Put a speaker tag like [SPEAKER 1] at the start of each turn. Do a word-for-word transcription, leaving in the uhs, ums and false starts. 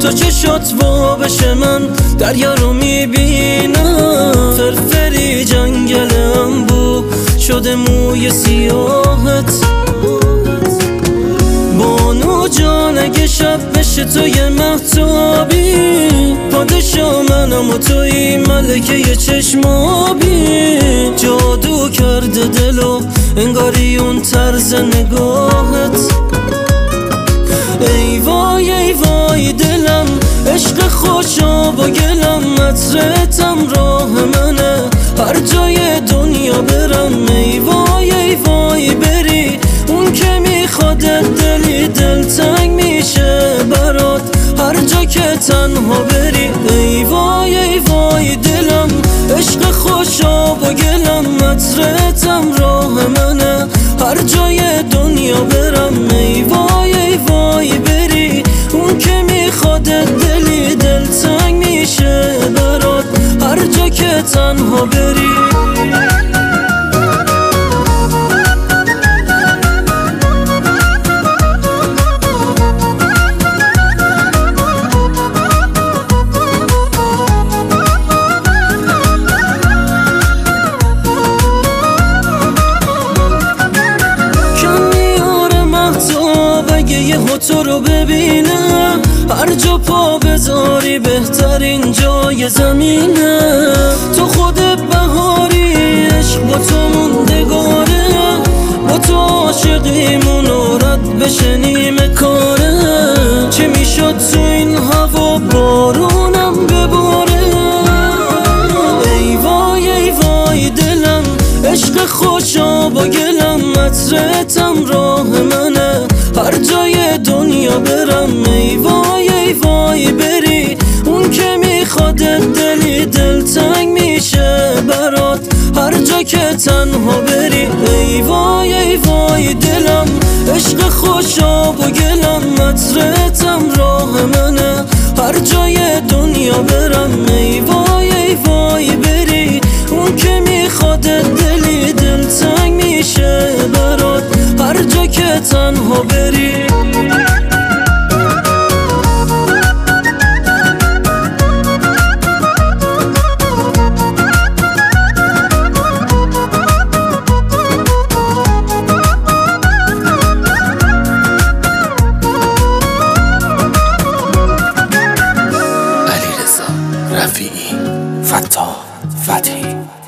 [SPEAKER 1] تو چشات وا بشه من دریا رو میبینم، فرفری جنگلم بو شده موی سیاهت. بانو جان اگه شب بشه تو یه مهتابی، پادشا منم و توی ملکه یه چشمابی. جادو کرده دلو انگاری اون طرز نگاهت. ای وای ای وای دلم عشق خوشا با گلم، عطرتم راه منه هر جای دنیا برم. ای وای ای وای بری اون که میخوادت دلی دلتنگ میشه برات هر جا که تنها بری. ای وای ای وای دلم عشق خوشا با گلم، عطرتم راه منه هر جای دنیا برم. ای وای ای وای بری اون که میخوادت دلی دلتنگ میشه برات هر جا که تنها بری. تو رو ببینم هر جا پا بذاری بهترین جای زمینه. تو خود بهاری عشق با تو موندگاره، با تو عاشقیمون و رد بشه نیمه کاره. چه میشد تو این هوا بارونم بباره. ای وای ای وای دلم عشق خوشا با گلم، عطرتم راه منه هر جای دنیا برم. ای وای ای وای بری اون که میخوادت دلی دلتنگ میشه برات هر جا که تنها بری. ای وای ای وای دلم عشق خوشا با گلم، عطرتم راه منه هر جای دنیا برم. ای وای ای وای بری اون که میخوادت دلی دلتنگ میشه برات هر جا که تنها بری.
[SPEAKER 2] علیرضا رفیعی، فتاح فتحی.